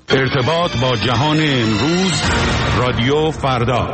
ارتباط با جهان امروز، رادیو فردا.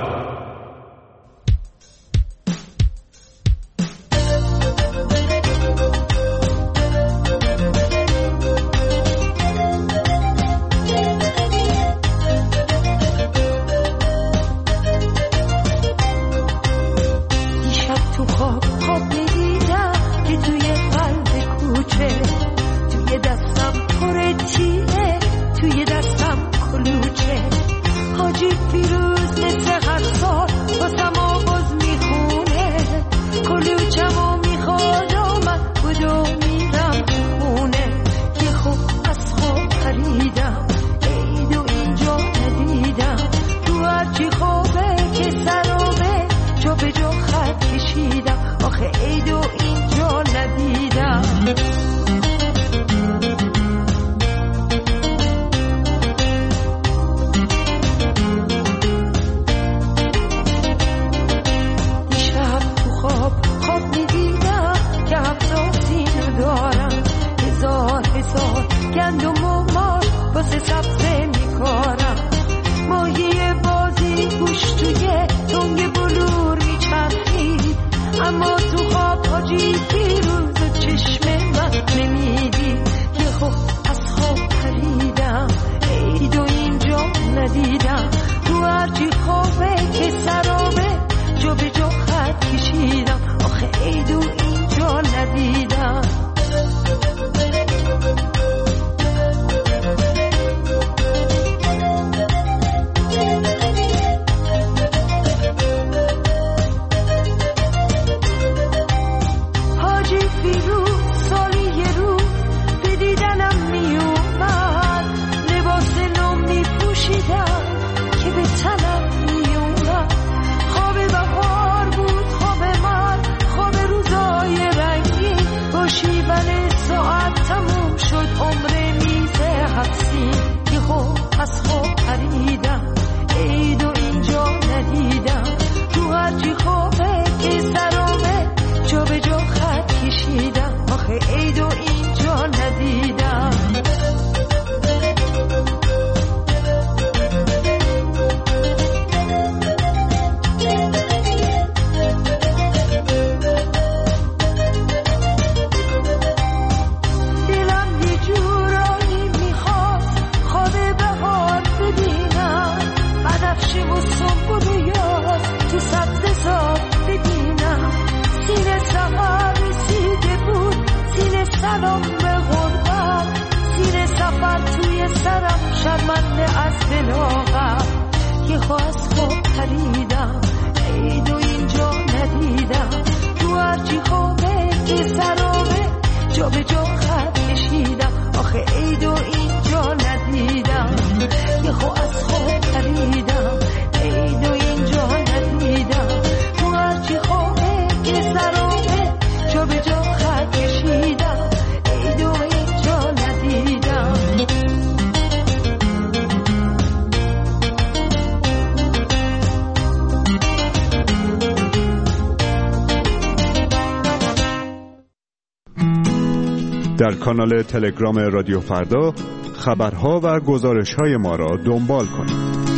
در کانال تلگرام رادیو فردا خبرها و گزارش‌های ما را دنبال کنید.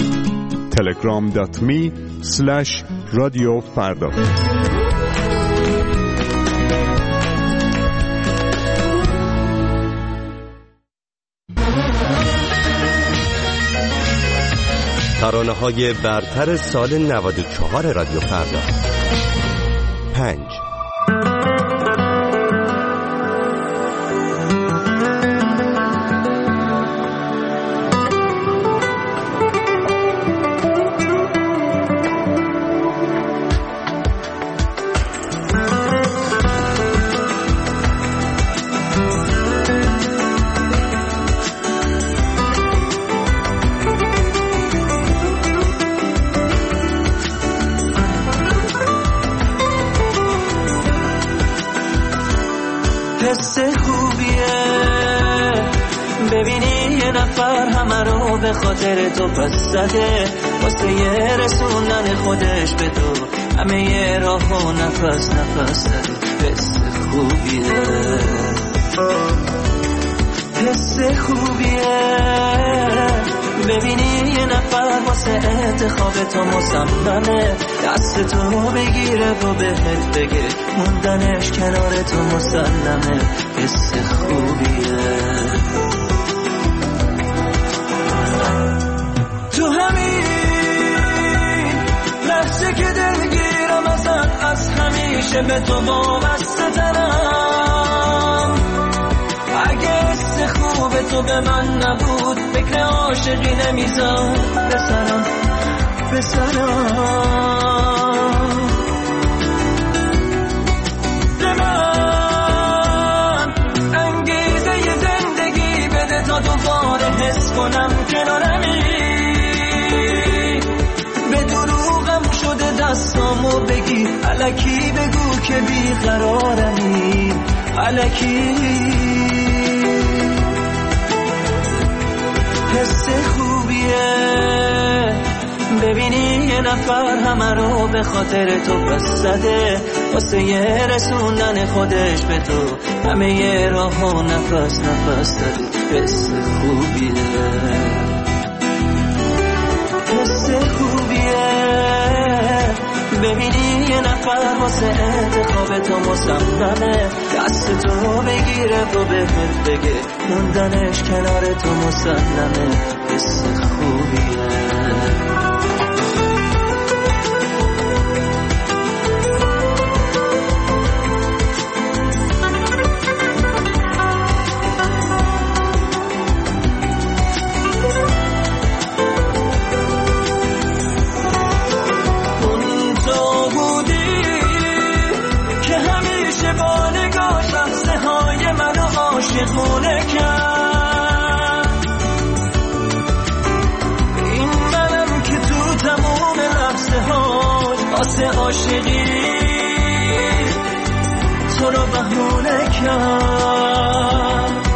telegram.me/رادیوفردا. ترانه‌های برتر سال 94 رادیو فردا. 5. به خاطر تو پس زده واسه یه رسوندن خودش به تو همه یه راه و نفس زده. حس خوبیه ببینی یه نفر واسه انتخاب تو مصممه، دست تو بگیره و بهت بگه موندنش کنار تو مسلمه، حس خوبیه. تو همین لحظه که دلگیرم ازت، از همیشه به تو وابسته ترم. اگه حس خوب تو به من نبود، فکر عاشقی نمیزم بسرم. به من انگیزه ی زندگی بده تا دوباره حس کنم کنارمی. به دروغم شده دستامو بگی، الکی بگو که بیقرارمی، الکی. حس خوبیه ببینی یه نفر همه رو به خاطر تو پس زده، واسه یه رسوندن خودش به تو همه یه راهو نفس داده. حس خوبیه، حس خوبیه ببینی یه نفر واسه انتخاب تو مصممه، دست تو بگیره و بهت بگه موندنش کنار تو مسلمه، حس خوبیه. عاشقونه کرد این منم که تو تموم لحظه هاش واسه عاشقی تو رو بهونه کرد.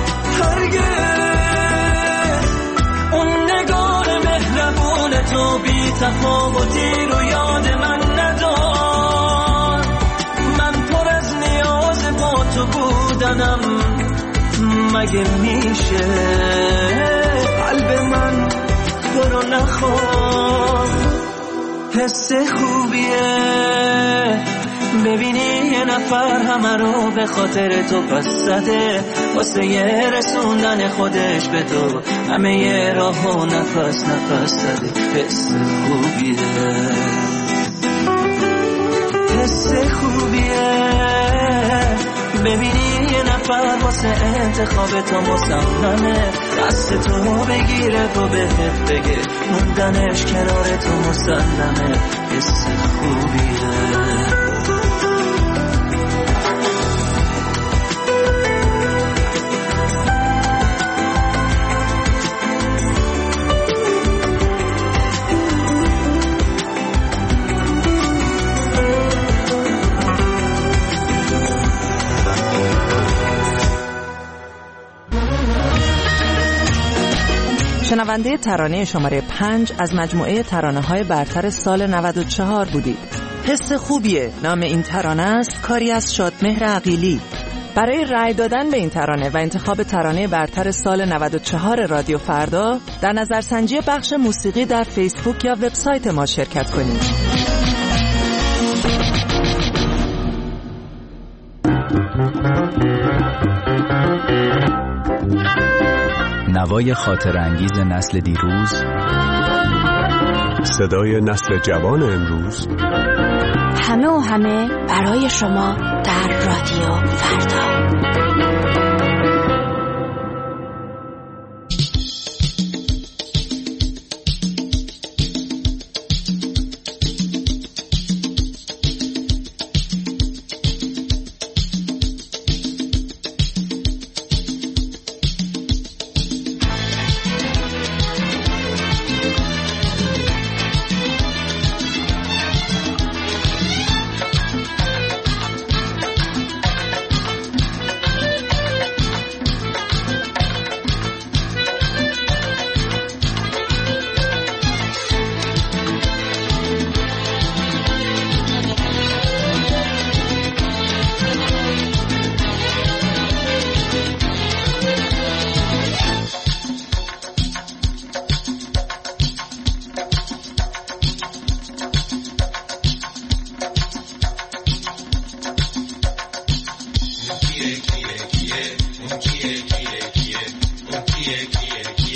هرگز اون نگاه مهربون تو بی تفاوتی رو یاد من ندار. من پر از نیاز با تو بودنم، مگه میشه قلب من تو رو نخواد. حس خوبیه ببینی یه نفر همه رو به خاطر تو پس زده، واسه یه رسوندن خودش به تو همه یه راهو نفس داده. حس خوبیه، حس خوبیه ببینی یه نفر واسه انتخاب تو مصممه، دست تو بگیره و بهت بگه موندنش کنار تو مسلمه، حس خوبیه. شنونده ترانه شماره 5 از مجموعه ترانه‌های برتر سال 94 بودید. حس خوبیه نام این ترانه است، کاری از شادمهر عقیلی. برای رأی دادن به این ترانه و انتخاب ترانه برتر سال 94 رادیو فردا در نظرسنجی بخش موسیقی در فیسبوک یا وبسایت ما شرکت کنید. نوای خاطر انگیز نسل دیروز، صدای نسل جوان امروز، همه برای شما در رادیو فردا.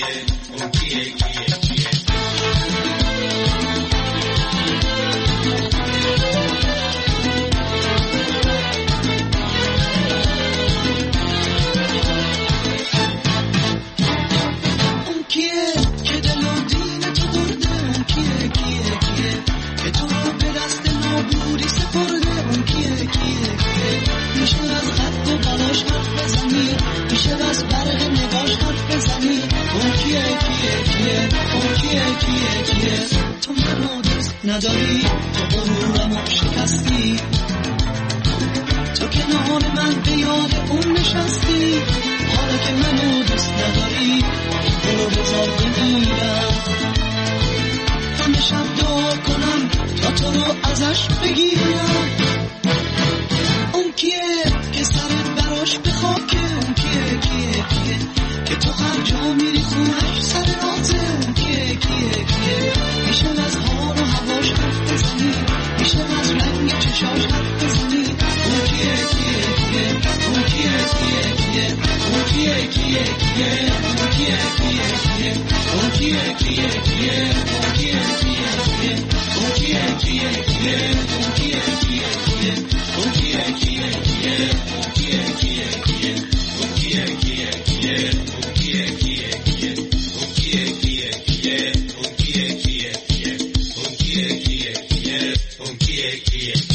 نداری تو غرورمو شکستی، تو کنار من به یاد اون نشستی. حالا که منو دوست نداری برو بذار بمیرم، همه شب دعا کنم تا تو رو ازش بگیرم. اون کیه که سرت براش به خاکه؟ اون کیه کیه کیه که تو هر جا میری خونش سر راته؟ اون کیه کیه کیه میشه از حال و هواش حرف بزنی، میشه از رنگ چشاش حرف بزنی. اون کیه کیه کیه اون کیه کیه کیه اون کیه کیه کیه اون کیه کیه کیه اون کیه کیه کیه اون کیه کیه کیه اون کیه کیه کیه اون کیه کیه کیه اون کیه کیه کیه اون کیه کیه کیه اون کیه کیه کیه اون کیه کیه کیه اون کیه کیه کیه اون کیه کیه کیه اون کیه کیه کیه اون کیه کیه کیه.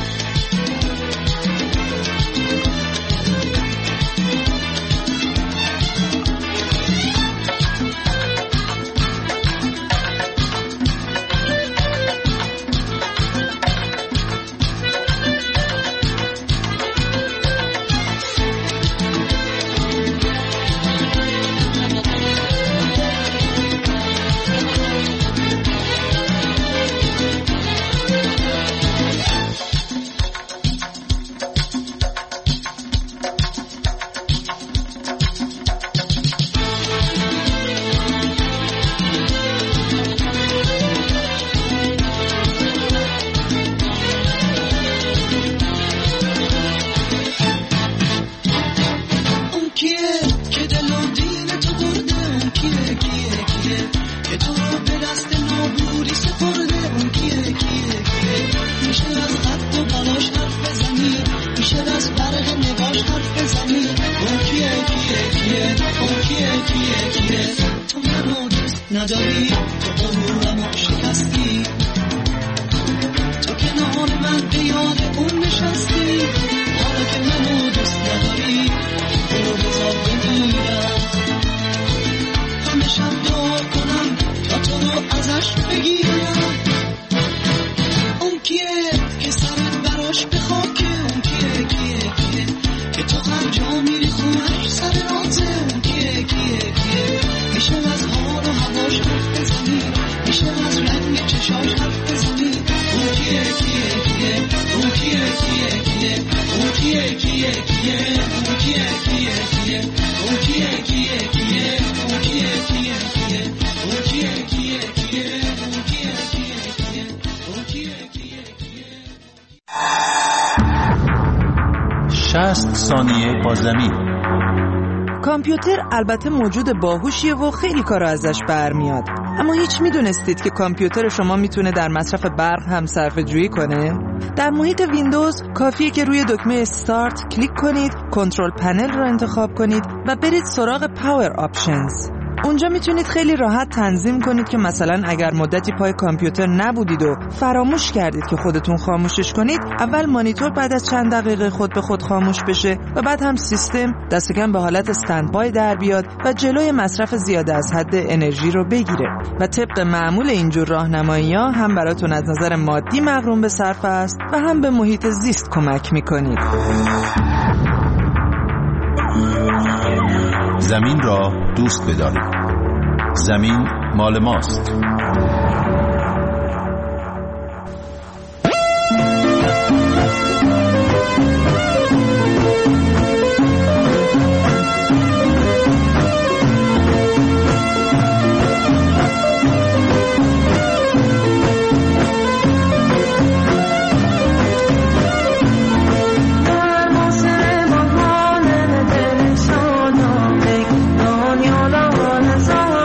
نداری تو غرورمو شکستی، تو کنار من به یاد اون نشستی. حالا که منو دوست نداری برو بذار بمیرم، همه شب دعا کنم تا تو رو ازش بگیرم. اون کیه که سرت براش به خاکه؟ اون کیه کیه کیه که تو هر جا میری خونش سر راته؟ اون کیه کیه کیه میشه از حال و هواش حرف بزنی، میشه از رنگ چشاش حرف بزنی. اون کیه کیه کیه اون کیه کیه کیه اون کیه کیه کیه اون کیه کیه کیه اون کیه کیه کیه اون کیه کیه کیه اون کیه کیه کیه اون کیه کیه کیه اون کیه کیه کیه. 60 ثانیه با زمین. کامپیوتر البته موجود باهوشیه و خیلی کارا ازش برمیاد، اما هیچ میدونستید که کامپیوتر شما میتونه در مصرف برق هم صرفه جویی کنه؟ در محیط ویندوز کافیه که روی دکمه استارت کلیک کنید، کنترل پنل رو انتخاب کنید و برید سراغ پاور آپشنز. اونجا میتونید خیلی راحت تنظیم کنید که مثلا اگر مدتی پای کامپیوتر نبودید و فراموش کردید که خودتون خاموشش کنید، اول مانیتور بعد از چند دقیقه خود به خود خاموش بشه و بعد هم سیستم دست کم به حالت استندبای در بیاد و جلوی مصرف زیاده از حد انرژی رو بگیره. و طبق معمول اینجور راهنمایی‌ها هم براتون از نظر مادی مغروم به صرفه است و هم به محیط زیست کمک میکنید. زمین را دوست بدارید. زمین مال ماست. دنیا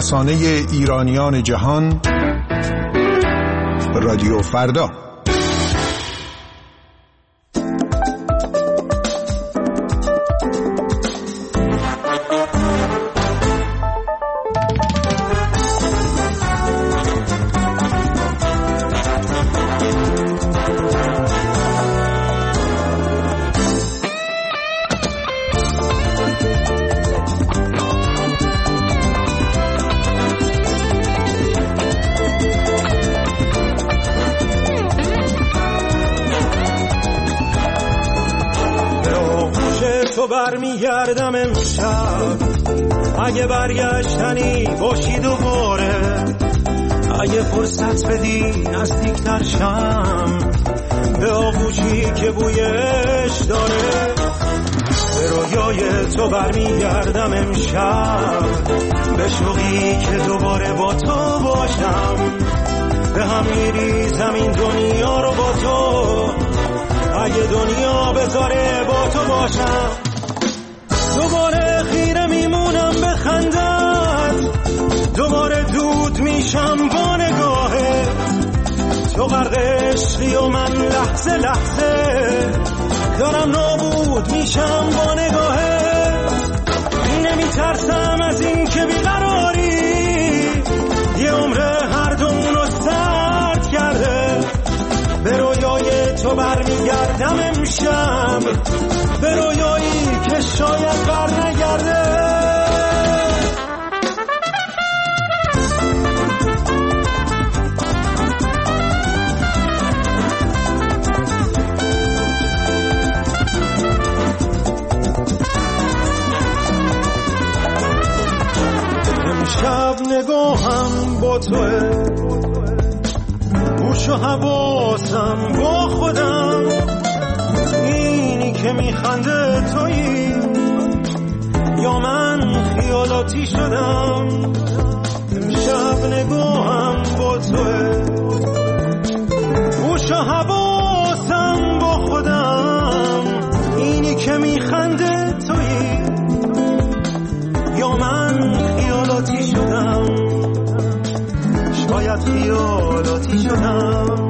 رسانه ایرانیان جهان، رادیو فردا. برمیگردم امشب، اگه برگشتنی باشی دوباره، اگه فرصت بدی نزدیکتر شم به آغوشی که بویش داره. به رویای تو برمیگردم امشب، به شوقی که دوباره با تو باشم. به هم میریزم این دنیا رو با تو، اگه دنیا بذاره با تو باشم. دوباره خیره میمونم به خندت، دوباره دود میشم با نگاهت. تو غرق عشقی و من لحظه لحظه دارم نابود میشم با نگاهت. نمیترسم از این که بیقراری یه عمر هر دومونو سرد کرده. به رویای تو برمیگردم امشب، به رویایی که شاید بر نگرده. امشب نگاهم با توه، گوش و حواسم با خودم. اینی که میخنده تویی یا من خیالاتی شدم؟ امشب نگاهم با توه، گوش و حواسم با خودم. اینی که میخنده تویی یا من خیالاتی شدم؟ شاید خیالاتی شدم.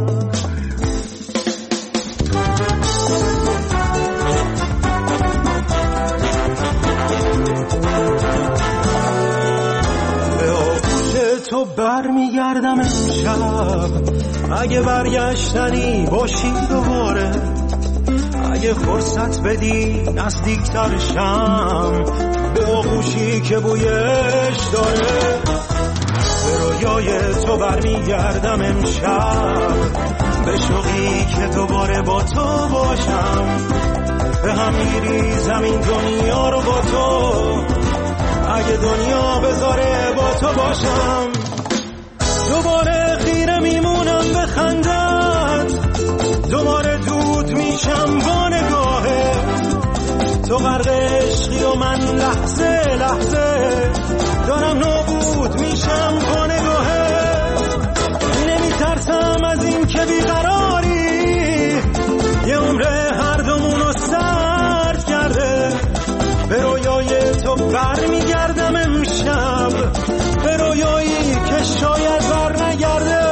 به آغوش تو برمیگردم امشب، اگه برگشتنی باشی دوباره، اگه فرصت بدی نزدیکتر شم به آغوشی که بویش داره. به رویای تو برمیگردم امشب، به شوقی که دوباره با تو باشم. به هم میریزم این دنیا رو با تو، اگه دنیا بذاره با تو باشم. دوباره خیره میمونم به خندت، دوباره دود میشم با نگاهت. تو غرق عشقی و من لحظه لحظه دارم نابود میشم با نگاهت. نمیترسم از این که بیقراری یه عمر هر دومونو سرد کرده. به رویای تو برمیگردم امشب، به رویایی که شاید بر نگرده.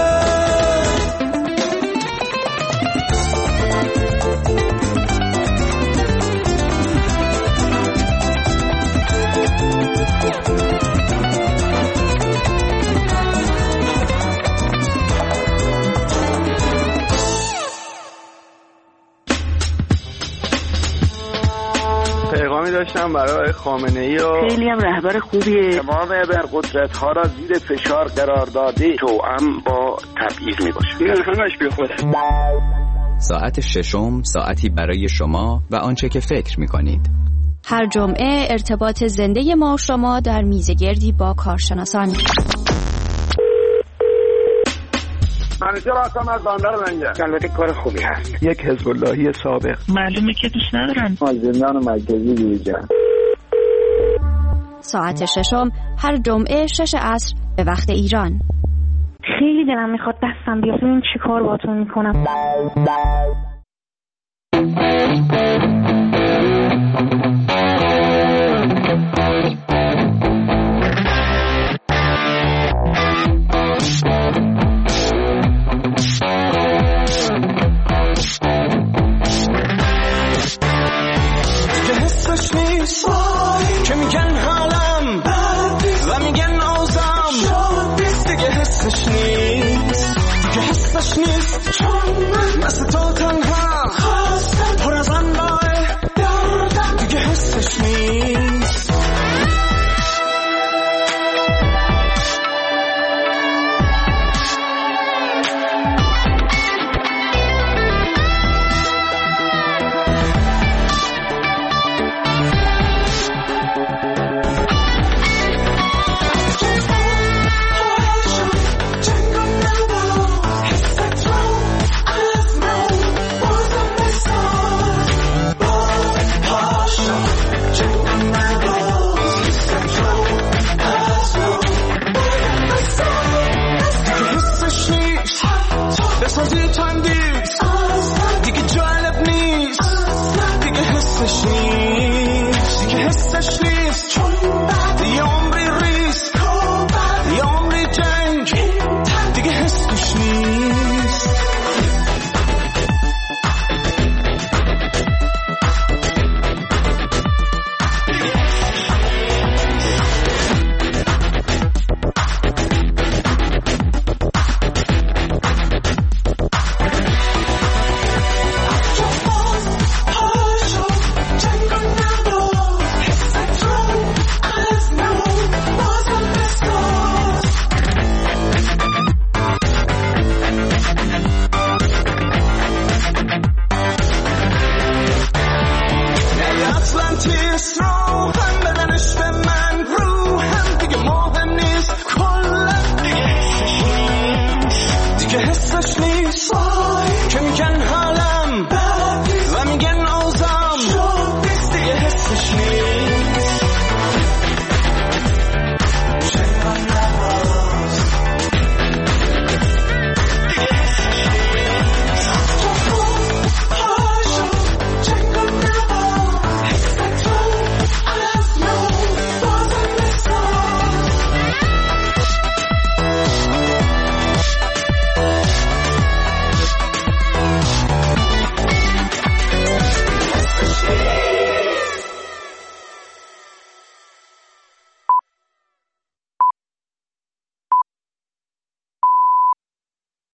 پیغامی داشتم برای خامنه‌ای و خیلی هم رهبر خوبیه. تمام ابرقدرت‌ها را زیر فشار قرار داده، توأم با تبعیض میباشه. این همش بی خوده. ساعت ششم، ساعتی برای شما و آنچه که فکر می‌کنید. هر جمعه ارتباط زنده ما و شما در میزگردی با کارشناسان. منیجر هستم از بندر منگه. البته کار خوبی هست. یک حزب اللهی سابق. معلومه که دوست ندارن. از زندان مرکزی بیرون. ساعت ششم هر جمعه 6 عصر به وقت ایران. خیلی دلم میخواد دستم بیاد ببینم چی کار باهاتون میکنم. دلش نیست